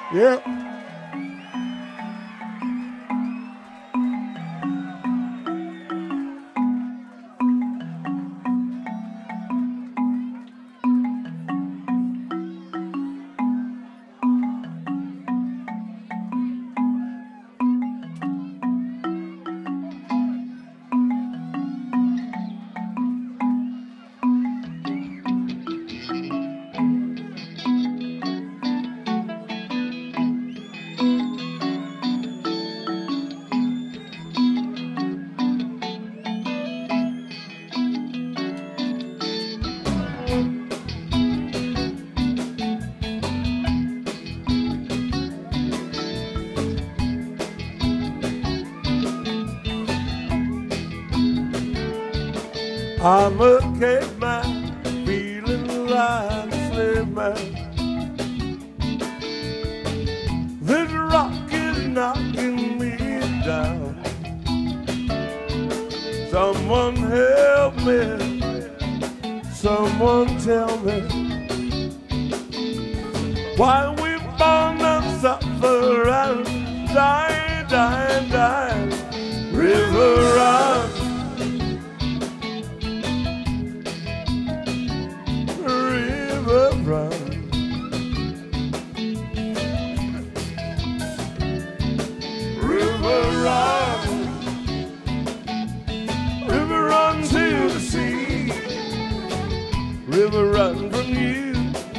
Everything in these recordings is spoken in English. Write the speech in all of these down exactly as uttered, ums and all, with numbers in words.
Yeah. I'm a caveman, feeling like a slave man. This rock is knocking me down. Someone help me, someone tell me why we born to suffer and die, die, die. River run, run. River run, river run to the sea. River run from you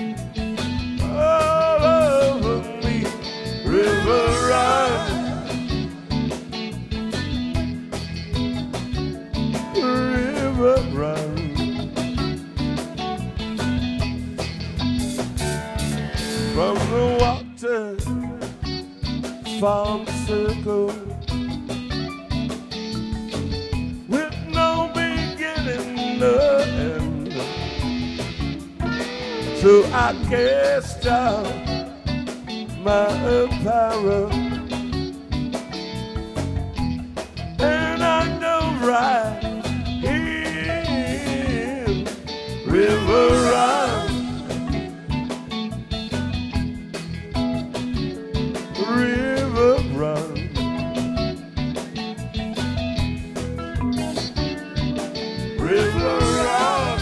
all over me. River run, river run. From the water, found a circle with no beginning, no end. So I cast out my apparel and I dove right in. River run, river run, river run,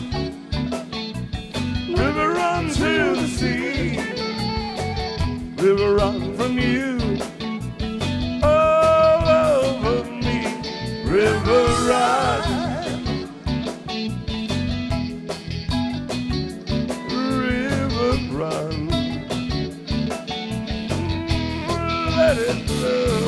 river run to the sea. River run from you all over me. River run, river run. Let it flow.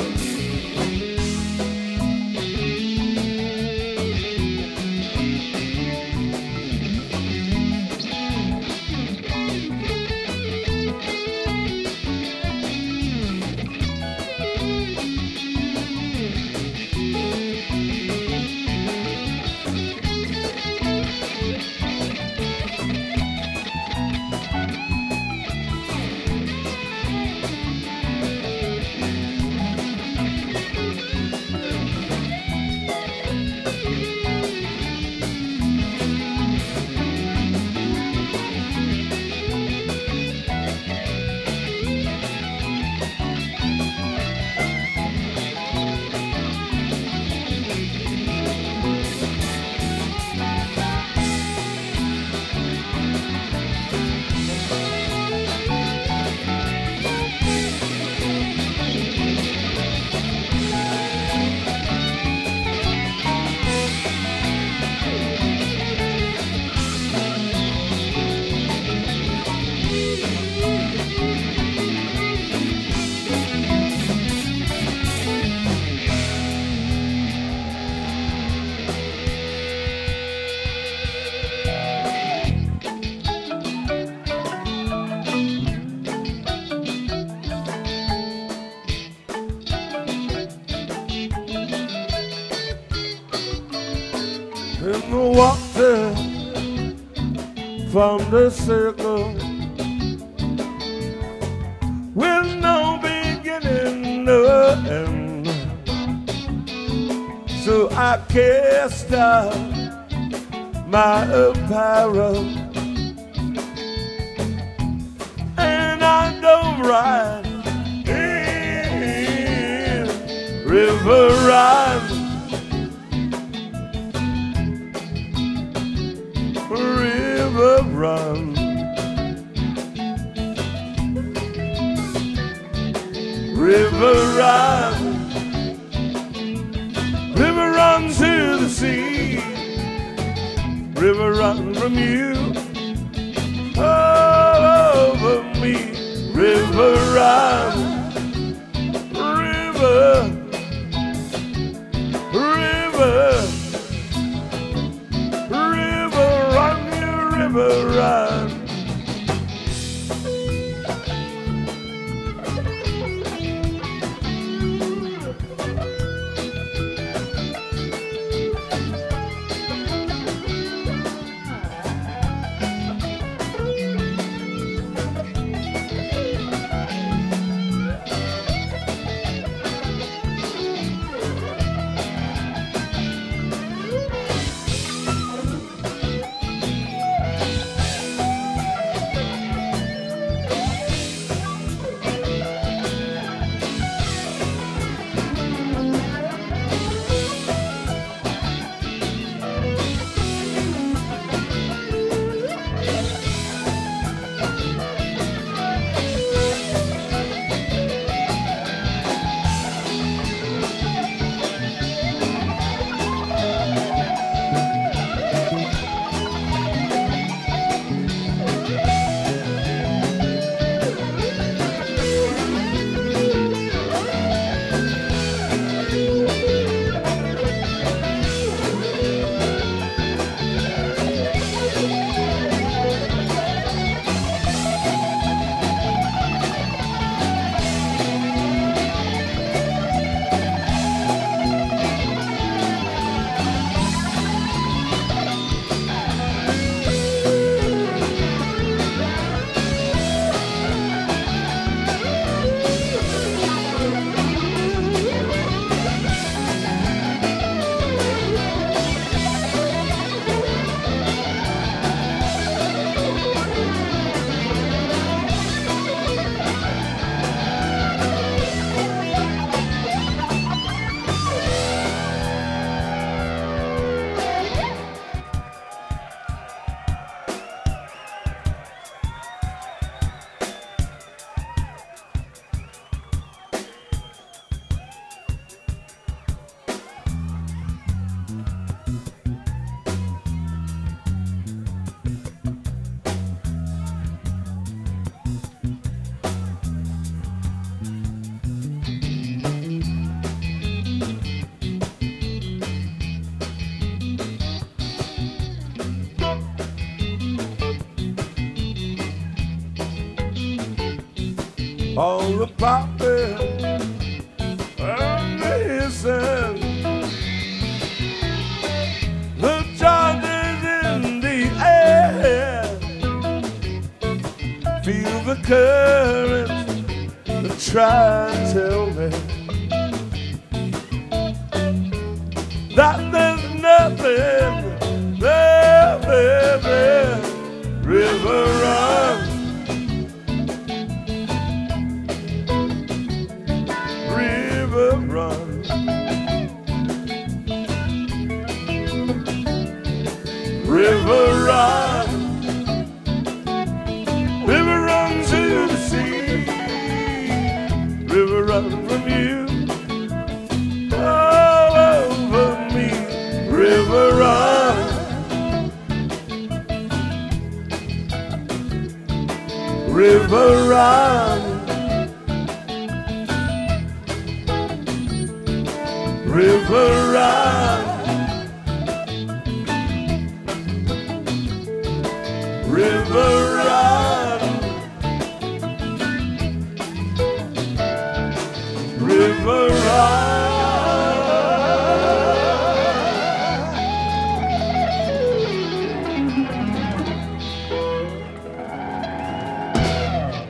In the water from the circle with no beginning, no end. So I cast out my apparel and I dove right river run, river run, river run, river run to the sea, river run from you all over me, river run, river, river, river run, you river run. All the popping and listen, the charges in the air, feel the current that try to tell me that there's nothing there, there, there. River run, river run, river run, river run to the sea, river run from you all over me, river run, river run, river run.